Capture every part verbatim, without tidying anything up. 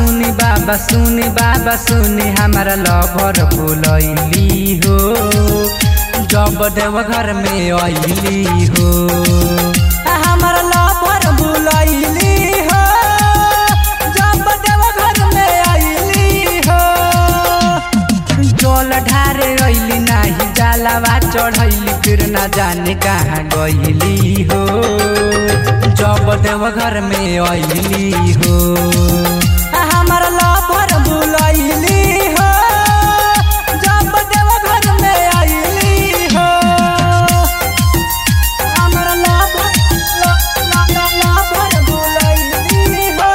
सुनी बाबा सुनी बाबा सुनी हमारा लवर बुलैली हो जब देव घर में आइली हो हमारा लवर बुलैली हो जब देव घर में आइली हो जल ढारे अइली नाही जलवा चढ़ैली फिर ना जाने कहाँ गइली हो जब देव घर में आइली हो हमारा लवर बुलैली हो जब देव घर में आइली हो हमारा लवर लवर बुलैली हो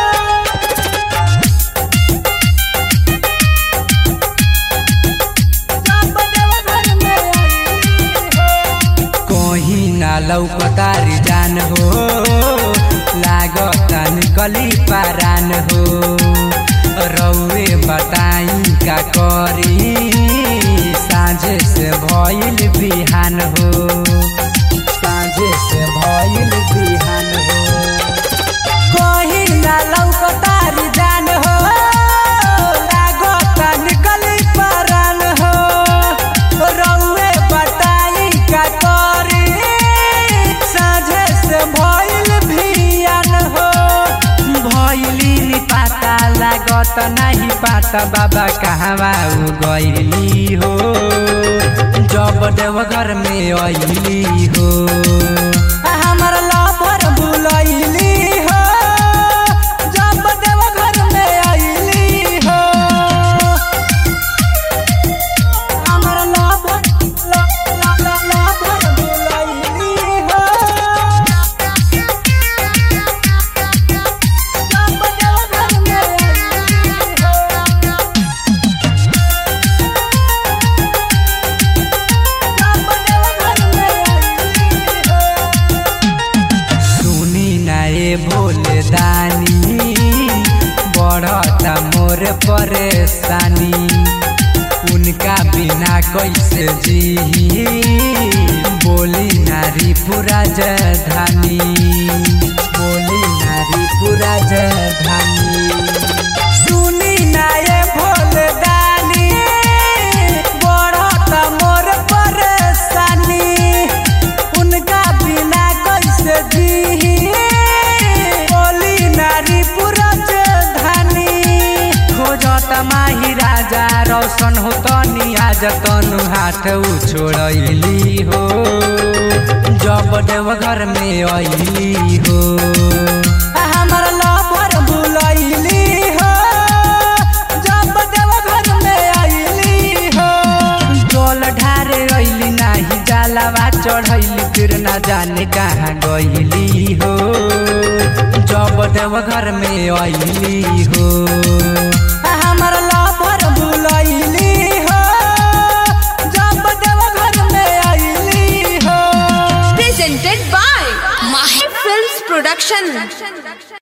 जब देव घर में आइली हो कहीं ना लौकतारी जान हो लागता निकली पारान हो रौए बताई का करी साँझे से भइल बिहान हो साँझे से भइल बिहान हो कहीं ना लौकतारी जान हो लागता निकली पारान हो रौए बताई का करी साँझे से भइल बिहान हो भइली नि पाता लागत नहीं पाता बाबा कहवा गइली हो जब देव घर में आइली हो हमारा लवर बुलैली हो जब देव घर में आइली हो हमारा लवर लवर बुलैली हो भोले दानी बढ़ता मोर परेशानी उनका बिना कैसे जी बोली नारी पूरा जधानी बोली नारी पूरा जधानी सुनी ना ये भोले दानी बढ़ता मोर परेशानी उनका बिना कैसे जी माही राजा रोशन हो तनी आज तनु हाथ छोड़ली हो जब देव घर में आइली हो हमारा लवर बुलैली हो जब देव घर में आइली हो जल ढारे अइली नाही जलवा चढ़ैली फिर ना जाने कहाँ गइली हो जब देव घर में आइली हो हमारा लवर बुलैली हो जब देव घर में आइली हो presented by Mahi Films Production।